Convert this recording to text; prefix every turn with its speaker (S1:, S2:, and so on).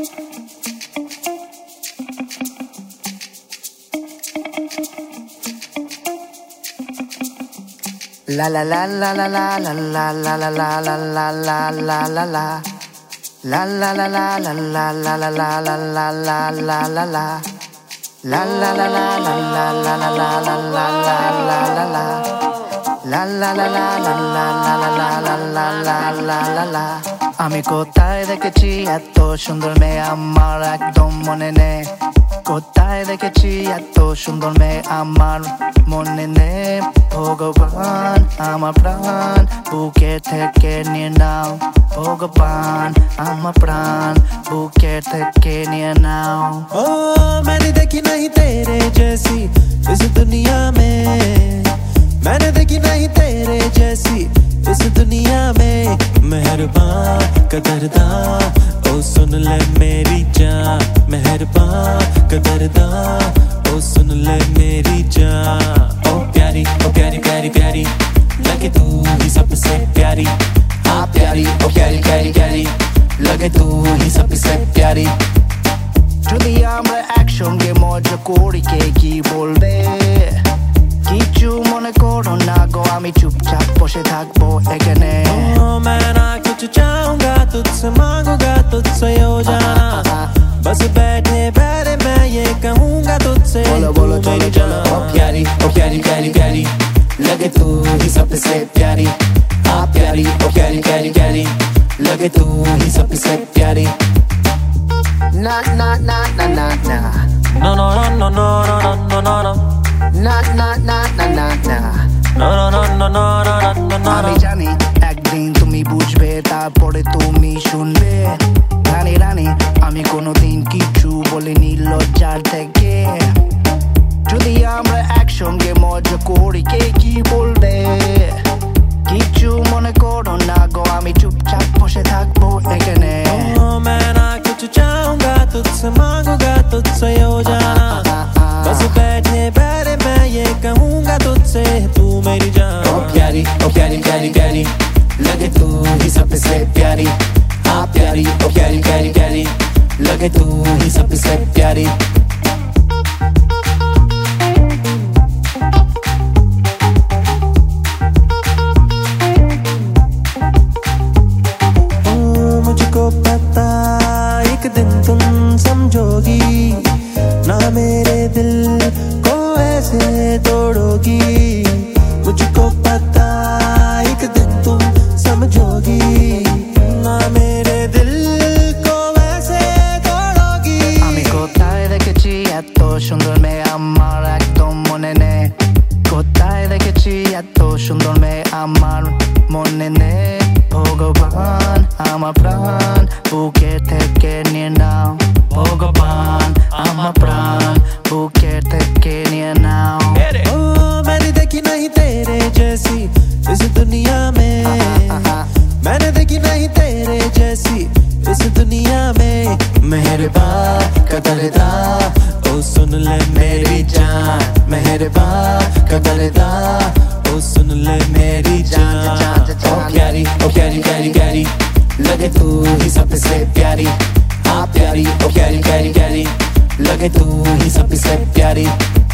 S1: La la la la la la la la la la la la la la la la la. La la la la la la la la la la la la la la la. La la la la la la la la la la la la la la. La la la la la la la la la la la la la. আমি কোথায় দেখেছি এত সুন্দর মেয়ে আমার একদম মনে নেই কোথায় দেখেছি এত সুন্দর মেয়ে আমার মনে নেই ভগবান আমার প্রাণ বুকে থেকে নিয়ে নাও भगवान আমার প্রাণ বুকে থেকে নিয়ে নাও
S2: ओ मैंने देखी नहीं तेरे जैसी इस दुनिया में मैंने देखी नहीं तेरे जैसी इस दुनिया में मेहरबान कदरदान ओ सुन ले मेरी जान मेहरबान कदरदान ओ सुन ले मेरी जान ओ प्यारी प्यारी प्यारी लगे तू ही सबसे प्यारी हाँ प्यारी ओ प्यारी प्यारी प्यारी लगे तू ही सबसे प्यारी
S1: যদি আমরা একসঙ্গে মজা করি কে কি বলবে কিছু মনে করো না গো আমি চুপচাপ বসে থাকবো এখানে
S2: मैं ना कुछ चाहूंगा तुझसे मांगूंगा तुझसे हो जाना बस बैठे बैठे मैं ये कहूंगा तुझसे
S1: बोलो
S2: मेरी जान ओ प्यारी प्यारी प्यारी लगे तू ही सबसे प्यारी हाँ प्यारी ओ प्यारी प्यारी प्यारी लगे तू ही सबसे प्यारी
S1: ना ना ना ना ना ना
S2: no no no no no no no no no
S1: না না না না না না
S2: no no no no no no no no
S1: আমি জানি একদিন তুমি বুঝবে তারপরে তুমি শুনবে রানী রানী আমি কোনোদিন কিছু বলিনি লজ্জার থেকে যদি আমরা একসঙ্গে মজা করি কে কি বলবে কিছু মনে করো না গো আমি চুপচাপ বসে থাকবো এখানে
S2: मैं ना कुछ चाहूंगा तुझसे मांगूंगा तुझसे हो जाना बस बैठे बैठे मैं ये कहूंगा तुझसे तू मेरी जान ओ प्यारी प्यारी प्यारी लगे तू ही सबसे प्यारी हाँ प्यारी ओ प्यारी प्यारी प्यारी लगे तू ही सबसे प्यारी मुझको पता एक दिन तुम समझोगी ना मेरे दिल को ऐसे तोड़ोगी मुझको पता एक दिन तुम समझोगी ना मेरे दिल को ऐसे तोड़ोगी আমি কোথায় দেখেছি এত সুন্দর মেয়ে আমার একদম মনে নেই কোথায় দেখেছি এত সুন্দর মেয়ে আমার মনে নেই ভগবান আমার প্রাণ বুকে থেকে নিয়ে নাও ভগবান আমার প্রাণ বুকে থেকে নিয়ে নাও ओ मैंने देखी नहीं तेरे जैसी इस दुनिया में मैंने देखी नहीं तेरे जैसी इस दुनिया में मेहरबान कदरदान ओ सुन ले मेरी जान मेहरबान कदरदान ओ सुन ले मेरी जान ओ प्यारी प्यारी प्यारी लगे तू ही सबसे प्यारी हाँ प्यारी ओ प्यारी प्यारी प्यारी लगे तू ही सबसे प्यारी